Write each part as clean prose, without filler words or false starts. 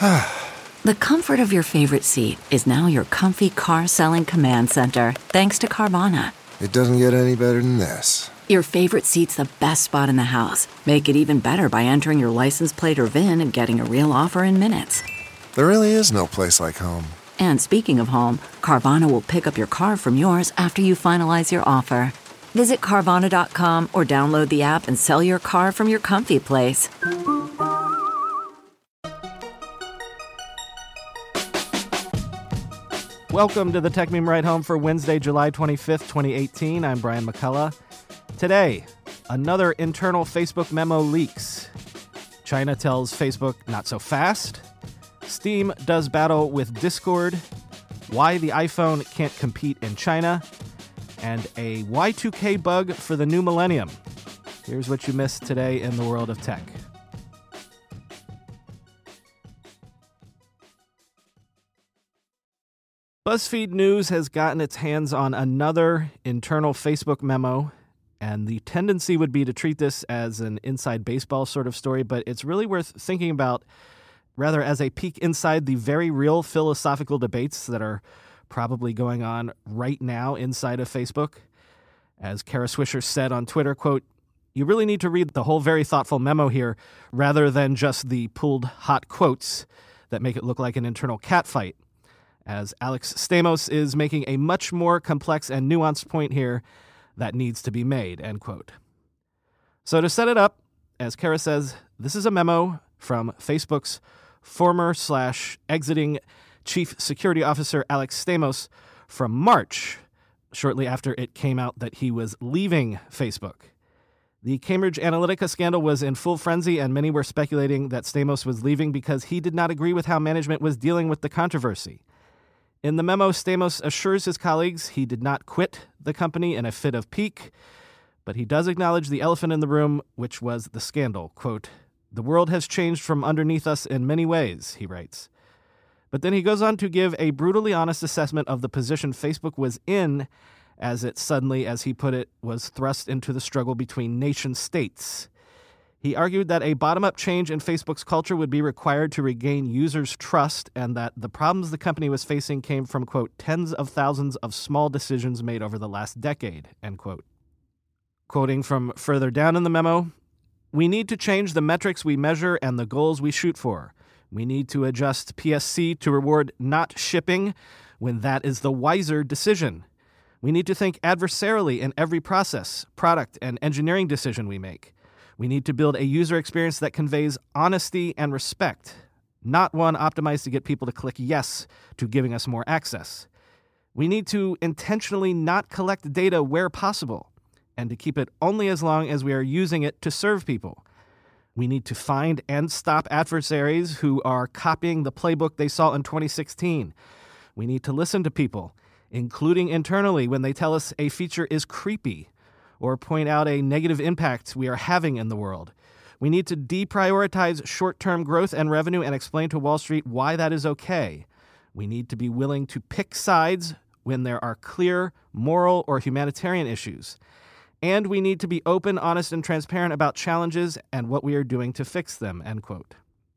The comfort of your favorite seat is now your comfy car selling command center, thanks to Carvana. It doesn't get any better than this. Your favorite seat's the best spot in the house. Make it even better by entering your license plate or VIN and getting a real offer in minutes. There really is no place like home. And speaking of home, Carvana will pick up your car from yours after you finalize your offer. Visit Carvana.com or download the app and sell your car from your comfy place. Welcome to the Tech Meme Ride Home for Wednesday, July 25th, 2018. I'm Brian McCullough. Today, another internal Facebook memo leaks. China tells Facebook not so fast. Steam does battle with Discord. Why the iPhone can't compete in China. And a Y2K bug for the new millennium. Here's what you missed today in the world of tech. BuzzFeed News has gotten its hands on another internal Facebook memo, and the tendency would be to treat this as an inside baseball sort of story, but it's really worth thinking about rather as a peek inside the very real philosophical debates that are probably going on right now inside of Facebook. As Kara Swisher said on Twitter, quote, "You really need to read the whole very thoughtful memo here rather than just the pulled hot quotes that make it look like an internal catfight," as Alex Stamos is making a much more complex and nuanced point here that needs to be made, end quote. So to set it up, as Kara says, this is a memo from Facebook's former/exiting Chief Security Officer Alex Stamos from March, shortly after it came out that he was leaving Facebook. The Cambridge Analytica scandal was in full frenzy, and many were speculating that Stamos was leaving because he did not agree with how management was dealing with the controversy. In the memo, Stamos assures his colleagues he did not quit the company in a fit of pique, but he does acknowledge the elephant in the room, which was the scandal. Quote, "The world has changed from underneath us in many ways," he writes. But then he goes on to give a brutally honest assessment of the position Facebook was in as it suddenly, as he put it, was thrust into the struggle between nation states. He argued that a bottom-up change in Facebook's culture would be required to regain users' trust and that the problems the company was facing came from, quote, "tens of thousands of small decisions made over the last decade," end quote. Quoting from further down in the memo, "We need to change the metrics we measure and the goals we shoot for. We need to adjust PSC to reward not shipping when that is the wiser decision. We need to think adversarially in every process, product, and engineering decision we make. We need to build a user experience that conveys honesty and respect, not one optimized to get people to click yes to giving us more access. We need to intentionally not collect data where possible, and to keep it only as long as we are using it to serve people. We need to find and stop adversaries who are copying the playbook they saw in 2016. We need to listen to people, including internally, when they tell us a feature is creepy or point out a negative impact we are having in the world. We need to deprioritize short-term growth and revenue and explain to Wall Street why that is okay. We need to be willing to pick sides when there are clear moral or humanitarian issues. And we need to be open, honest, and transparent about challenges and what we are doing to fix them," end quote.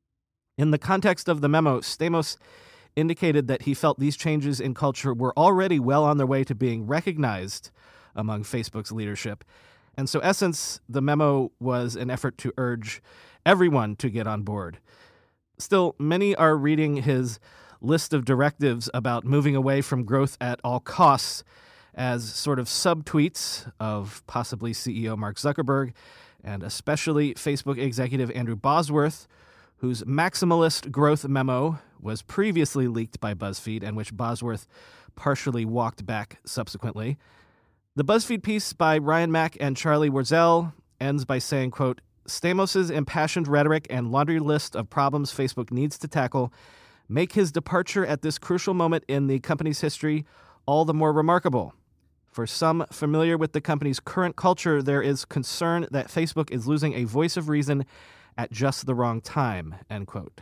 In the context of the memo, Stamos indicated that he felt these changes in culture were already well on their way to being recognized among Facebook's leadership. And so, essence, the memo was an effort to urge everyone to get on board. Still, many are reading his list of directives about moving away from growth at all costs as sort of subtweets of possibly CEO Mark Zuckerberg and especially Facebook executive Andrew Bosworth, whose maximalist growth memo was previously leaked by BuzzFeed and which Bosworth partially walked back subsequently. The BuzzFeed piece by Ryan Mack and Charlie Warzel ends by saying, quote, "Stamos' impassioned rhetoric and laundry list of problems Facebook needs to tackle make his departure at this crucial moment in the company's history all the more remarkable. For some familiar with the company's current culture, there is concern that Facebook is losing a voice of reason at just the wrong time," end quote.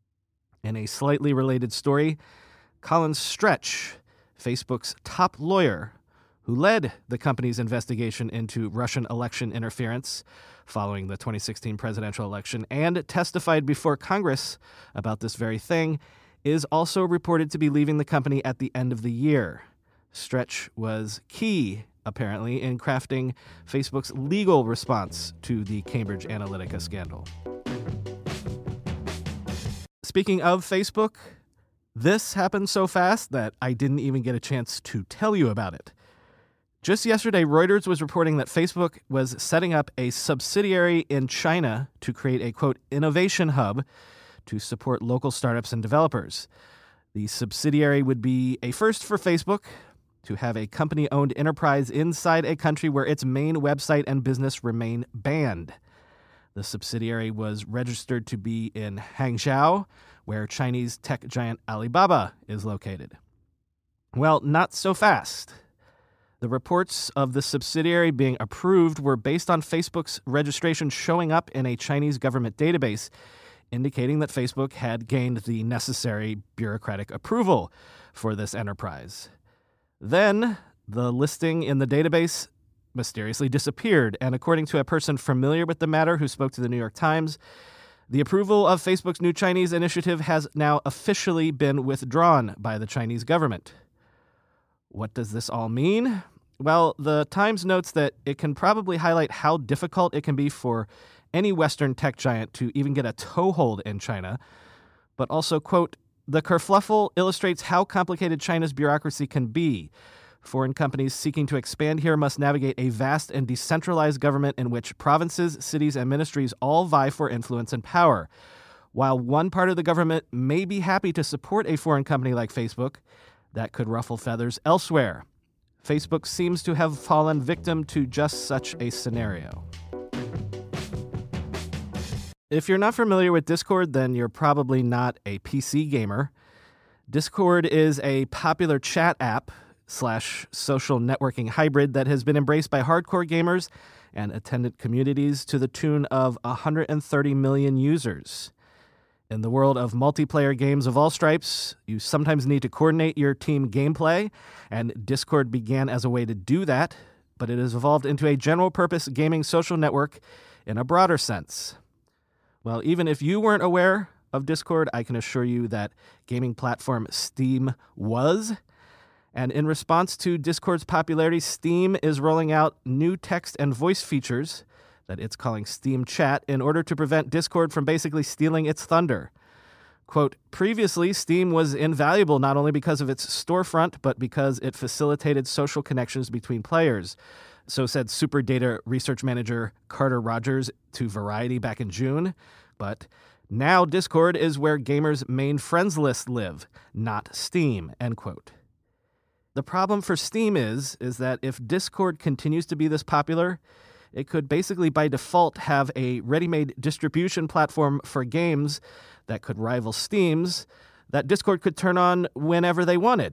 In a slightly related story, Colin Stretch, Facebook's top lawyer, who led the company's investigation into Russian election interference following the 2016 presidential election and testified before Congress about this very thing, is also reported to be leaving the company at the end of the year. Stretch was key, apparently, in crafting Facebook's legal response to the Cambridge Analytica scandal. Speaking of Facebook, this happened so fast that I didn't even get a chance to tell you about it. Just yesterday, Reuters was reporting that Facebook was setting up a subsidiary in China to create a, quote, innovation hub to support local startups and developers. The subsidiary would be a first for Facebook to have a company-owned enterprise inside a country where its main website and business remain banned. The subsidiary was registered to be in Hangzhou, where Chinese tech giant Alibaba is located. Well, not so fast. The reports of the subsidiary being approved were based on Facebook's registration showing up in a Chinese government database, indicating that Facebook had gained the necessary bureaucratic approval for this enterprise. Then, the listing in the database mysteriously disappeared, and according to a person familiar with the matter who spoke to the New York Times, the approval of Facebook's new Chinese initiative has now officially been withdrawn by the Chinese government. What does this all mean? Well, the Times notes that it can probably highlight how difficult it can be for any Western tech giant to even get a toehold in China, but also, quote, the kerfluffle illustrates how complicated China's bureaucracy can be. Foreign companies seeking to expand here must navigate a vast and decentralized government in which provinces, cities, and ministries all vie for influence and power. While one part of the government may be happy to support a foreign company like Facebook, that could ruffle feathers elsewhere. Facebook seems to have fallen victim to just such a scenario. If you're not familiar with Discord, then you're probably not a PC gamer. Discord is a popular chat app / social networking hybrid that has been embraced by hardcore gamers and attendant communities to the tune of 130 million users. In the world of multiplayer games of all stripes, you sometimes need to coordinate your team gameplay, and Discord began as a way to do that, but it has evolved into a general-purpose gaming social network in a broader sense. Well, even if you weren't aware of Discord, I can assure you that gaming platform Steam was. And in response to Discord's popularity, Steam is rolling out new text and voice features that it's calling Steam Chat in order to prevent Discord from basically stealing its thunder. Quote, previously, Steam was invaluable not only because of its storefront, but because it facilitated social connections between players. So said Super Data research manager Carter Rogers to Variety back in June. But now Discord is where gamers' main friends list live, not Steam, end quote. The problem for Steam is that if Discord continues to be this popular, it could basically by default have a ready-made distribution platform for games that could rival Steam's that Discord could turn on whenever they wanted.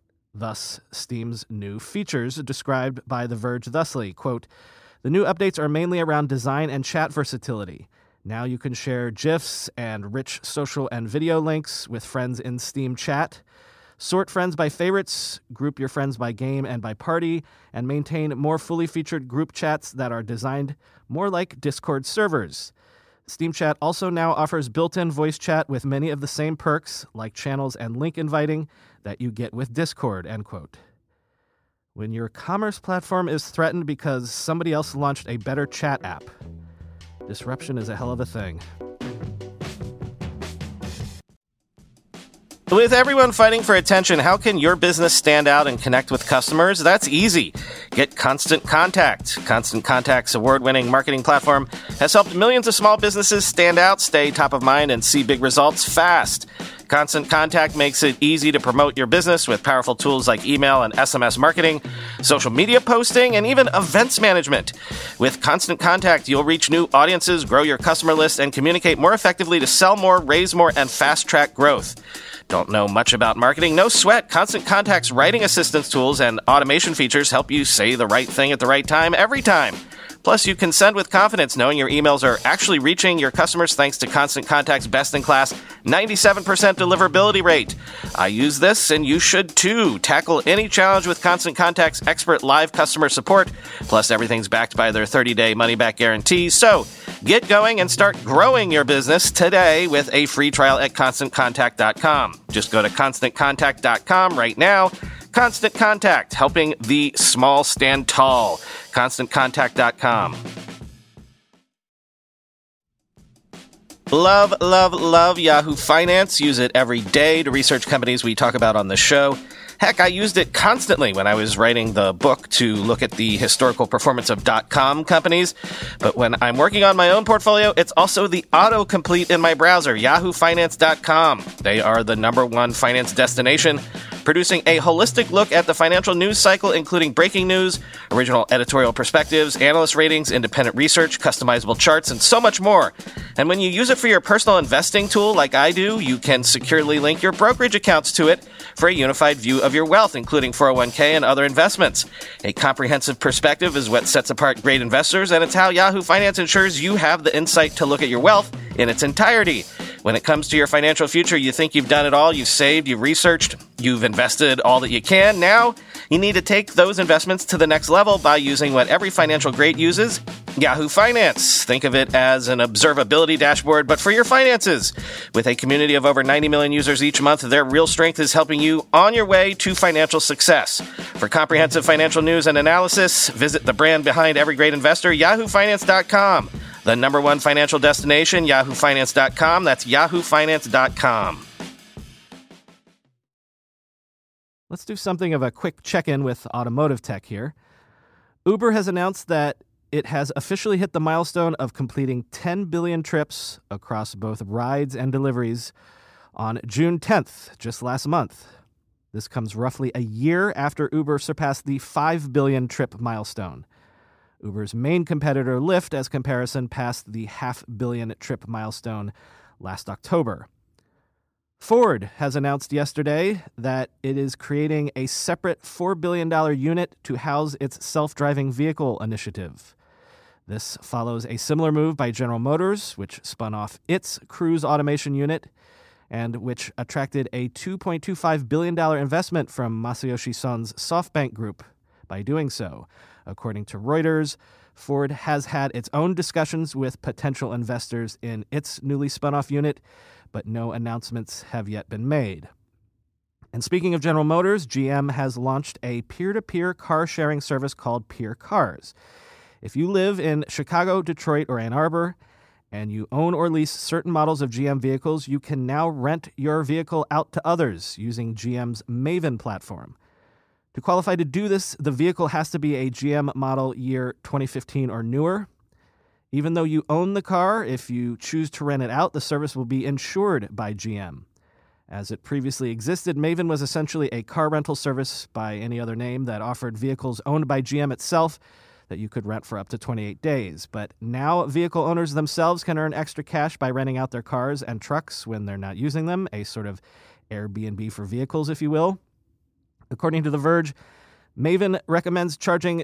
Thus, Steam's new features described by The Verge thusly, quote, the new updates are mainly around design and chat versatility. Now you can share GIFs and rich social and video links with friends in Steam Chat, sort friends by favorites, group your friends by game and by party, and maintain more fully featured group chats that are designed more like Discord servers. Steam Chat also now offers built-in voice chat with many of the same perks, like channels and link inviting, that you get with Discord, end quote. When your commerce platform is threatened because somebody else launched a better chat app, disruption is a hell of a thing. With everyone fighting for attention, how can your business stand out and connect with customers? That's easy. Get Constant Contact. Constant Contact's award-winning marketing platform has helped millions of small businesses stand out, stay top of mind, and see big results fast. Constant Contact makes it easy to promote your business with powerful tools like email and SMS marketing, social media posting, and even events management. With Constant Contact, you'll reach new audiences, grow your customer list, and communicate more effectively to sell more, raise more, and fast-track growth. Don't know much about marketing? No sweat. Constant Contact's writing assistance tools and automation features help you say the right thing at the right time every time. Plus, you can send with confidence knowing your emails are actually reaching your customers thanks to Constant Contact's best-in-class 97% deliverability rate. I use this, and you should too. Tackle any challenge with Constant Contact's expert live customer support. Plus, everything's backed by their 30-day money-back guarantee. So, get going and start growing your business today with a free trial at ConstantContact.com. Just go to ConstantContact.com right now. Constant Contact, helping the small stand tall. ConstantContact.com. Love, love, love Yahoo Finance. Use it every day to research companies we talk about on the show. Heck, I used it constantly when I was writing the book to look at the historical performance of .com companies. But when I'm working on my own portfolio, it's also the autocomplete in my browser, yahoofinance.com. They are the #1 finance destination, producing a holistic look at the financial news cycle, including breaking news, original editorial perspectives, analyst ratings, independent research, customizable charts, and so much more. And when you use it for your personal investing tool like I do, you can securely link your brokerage accounts to it for a unified view of your wealth, including 401k and other investments. A comprehensive perspective is what sets apart great investors, and it's how Yahoo Finance ensures you have the insight to look at your wealth in its entirety. When it comes to your financial future, you think you've done it all, you've saved, you've researched, you've invested all that you can. Now, you need to take those investments to the next level by using what every financial great uses, Yahoo Finance. Think of it as an observability dashboard, but for your finances. With a community of over 90 million users each month, their real strength is helping you on your way to financial success. For comprehensive financial news and analysis, visit the brand behind every great investor, yahoofinance.com. The #1 financial destination, yahoofinance.com. That's yahoofinance.com. Let's do something of a quick check-in with automotive tech here. Uber has announced that it has officially hit the milestone of completing 10 billion trips across both rides and deliveries on June 10th, just last month. This comes roughly a year after Uber surpassed the 5 billion trip milestone. Uber's main competitor, Lyft, as comparison, passed the 500 million trip milestone last October. Ford has announced yesterday that it is creating a separate $4 billion unit to house its self-driving vehicle initiative. This follows a similar move by General Motors, which spun off its Cruise automation unit and which attracted a $2.25 billion investment from Masayoshi Son's SoftBank Group by doing so. According to Reuters, Ford has had its own discussions with potential investors in its newly spun-off unit, but no announcements have yet been made. And speaking of General Motors, GM has launched a peer-to-peer car-sharing service called Peer Cars. If you live in Chicago, Detroit, or Ann Arbor, and you own or lease certain models of GM vehicles, you can now rent your vehicle out to others using GM's Maven platform. To qualify to do this, the vehicle has to be a GM model year 2015 or newer. Even though you own the car, if you choose to rent it out, the service will be insured by GM. As it previously existed, Maven was essentially a car rental service by any other name that offered vehicles owned by GM itself that you could rent for up to 28 days. But now vehicle owners themselves can earn extra cash by renting out their cars and trucks when they're not using them, a sort of Airbnb for vehicles, if you will. According to The Verge, Maven recommends charging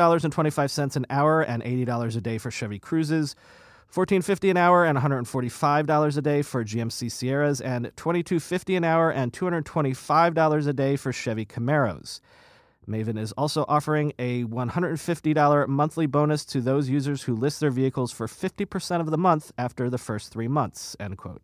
$7.25 an hour and $80 a day for Chevy Cruzes, $14.50 an hour and $145 a day for GMC Sierras, and $22.50 an hour and $225 a day for Chevy Camaros. Maven is also offering a $150 monthly bonus to those users who list their vehicles for 50% of the month after the first 3 months, end quote.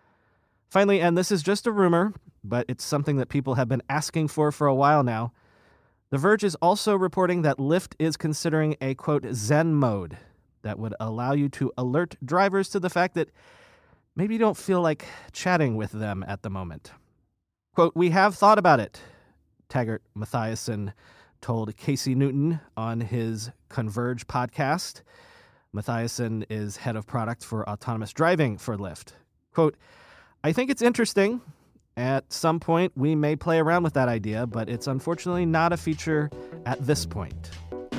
Finally, and this is just a rumor, but it's something that people have been asking for a while now, The Verge is also reporting that Lyft is considering a, quote, Zen mode that would allow you to alert drivers to the fact that maybe you don't feel like chatting with them at the moment. Quote, "We have thought about it," Taggart Mathiasson told Casey Newton on his Converge podcast. Mathiasson is head of product for autonomous driving for Lyft. Quote, "I think it's interesting. At some point, we may play around with that idea, but it's unfortunately not a feature at this point."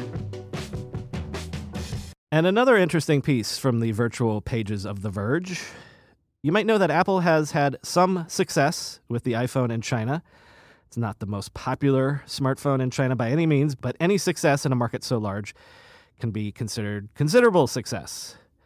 And another interesting piece from the virtual pages of The Verge. You might know that Apple has had some success with the iPhone in China. It's not the most popular smartphone in China by any means, but any success in a market so large can be considered considerable success.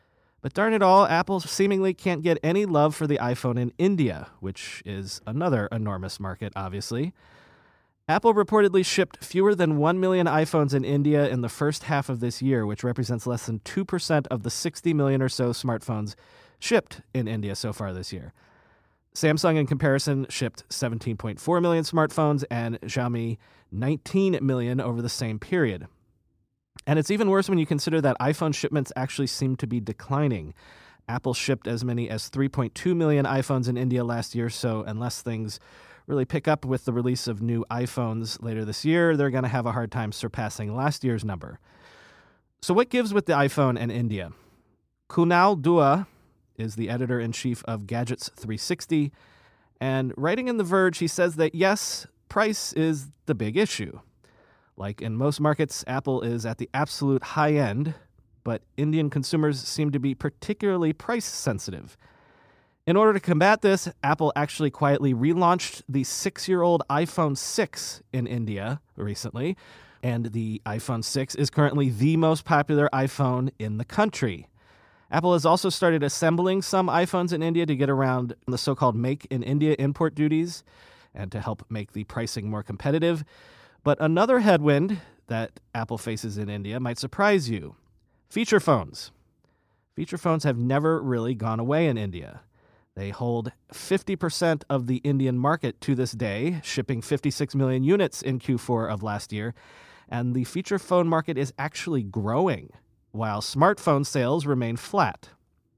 But darn it all, Apple seemingly can't get any love for the iPhone in India, which is another enormous market, obviously. Apple reportedly shipped fewer than 1 million iPhones in India in the first half of this year, which represents less than 2% of the 60 million or so smartphones shipped in India so far this year. Samsung, in comparison, shipped 17.4 million smartphones and Xiaomi 19 million over the same period. And it's even worse when you consider that iPhone shipments actually seem to be declining. Apple shipped as many as 3.2 million iPhones in India last year, so unless things really pick up with the release of new iPhones later this year, they're going to have a hard time surpassing last year's number. So what gives with the iPhone and India? Kunal Dua is the editor-in-chief of Gadgets 360, and writing in The Verge, he says that yes, price is the big issue. Like in most markets, Apple is at the absolute high end, but Indian consumers seem to be particularly price sensitive. In order to combat this, Apple actually quietly relaunched the 6-year-old iPhone 6 in India recently, and the iPhone 6 is currently the most popular iPhone in the country. Apple has also started assembling some iPhones in India to get around the so-called Make in India import duties and to help make the pricing more competitive. But another headwind that Apple faces in India might surprise you. Feature phones. Feature phones have never really gone away in India. They hold 50% of the Indian market to this day, shipping 56 million units in Q4 of last year, and the feature phone market is actually growing, while smartphone sales remain flat.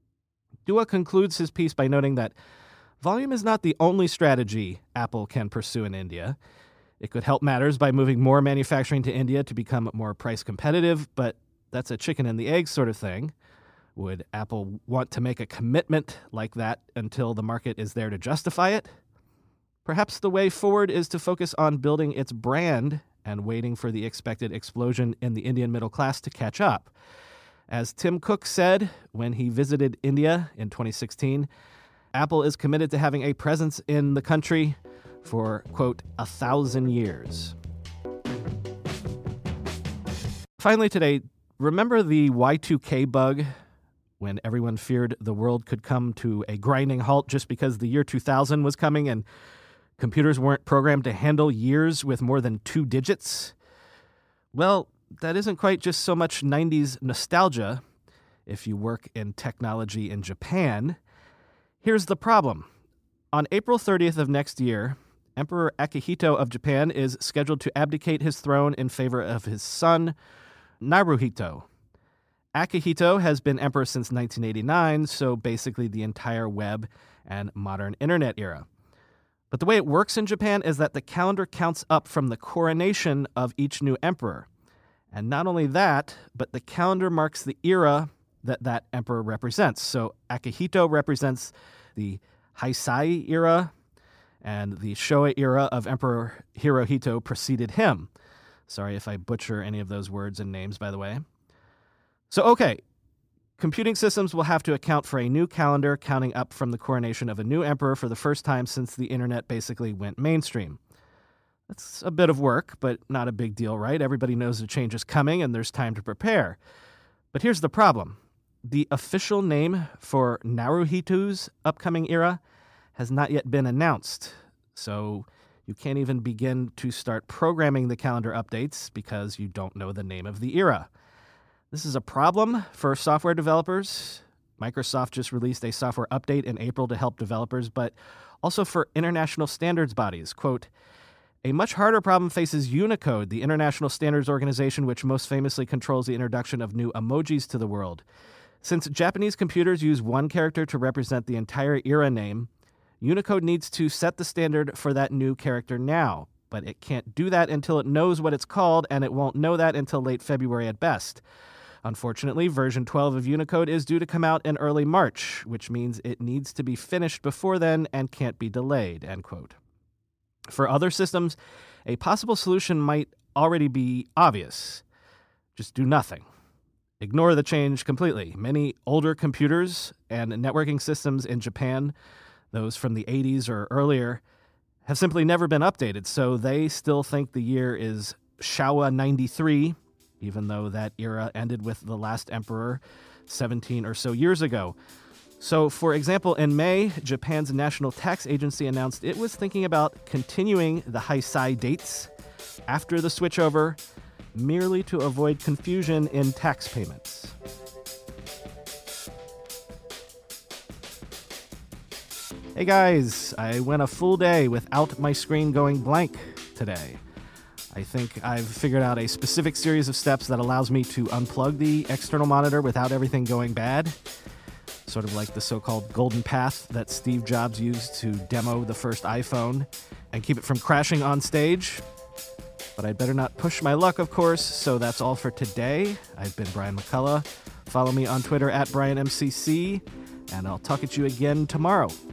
Dua concludes his piece by noting that volume is not the only strategy Apple can pursue in India. It could help matters by moving more manufacturing to India to become more price competitive, but that's a chicken and the egg sort of thing. Would Apple want to make a commitment like that until the market is there to justify it? Perhaps the way forward is to focus on building its brand and waiting for the expected explosion in the Indian middle class to catch up. As Tim Cook said when he visited India in 2016, Apple is committed to having a presence in the country for, quote, 1,000 years. Finally today, remember the Y2K bug? When everyone feared the world could come to a grinding halt just because the year 2000 was coming and computers weren't programmed to handle years with more than 2 digits? Well, that isn't quite just so much 90s nostalgia if you work in technology in Japan. Here's the problem. On April 30th of next year, Emperor Akihito of Japan is scheduled to abdicate his throne in favor of his son, Naruhito. Akihito has been emperor since 1989, so basically the entire web and modern internet era. But the way it works in Japan is that the calendar counts up from the coronation of each new emperor. And not only that, but the calendar marks the era that emperor represents. So Akihito represents the Heisei era, and the Showa era of Emperor Hirohito preceded him. Sorry if I butcher any of those words and names, by the way. So, okay, computing systems will have to account for a new calendar counting up from the coronation of a new emperor for the first time since the internet basically went mainstream. That's a bit of work, but not a big deal, right? Everybody knows a change is coming and there's time to prepare. But here's the problem. The official name for Naruhito's upcoming era has not yet been announced, so you can't even begin to start programming the calendar updates because you don't know the name of the era. This is a problem for software developers. Microsoft just released a software update in April to help developers, but also for international standards bodies. Quote, a much harder problem faces Unicode, the international standards organization which most famously controls the introduction of new emojis to the world. Since Japanese computers use one character to represent the entire era name, Unicode needs to set the standard for that new character now, but it can't do that until it knows what it's called, and it won't know that until late February at best. Unfortunately, version 12 of Unicode is due to come out in early March, which means it needs to be finished before then and can't be delayed, end quote. For other systems, a possible solution might already be obvious. Just do nothing. Ignore the change completely. Many older computers and networking systems in Japan, those from the 80s or earlier, have simply never been updated, so they still think the year is Showa 93, even though that era ended with the last emperor, 17 or so years ago. So, for example, in May, Japan's National Tax Agency announced it was thinking about continuing the Heisei dates after the switchover, merely to avoid confusion in tax payments. Hey guys, I went a full day without my screen going blank today. I think I've figured out a specific series of steps that allows me to unplug the external monitor without everything going bad. Sort of like the so-called golden path that Steve Jobs used to demo the first iPhone and keep it from crashing on stage. But I'd better not push my luck, of course, so that's all for today. I've been Brian McCullough. Follow me on Twitter @BrianMCC, and I'll talk at you again tomorrow.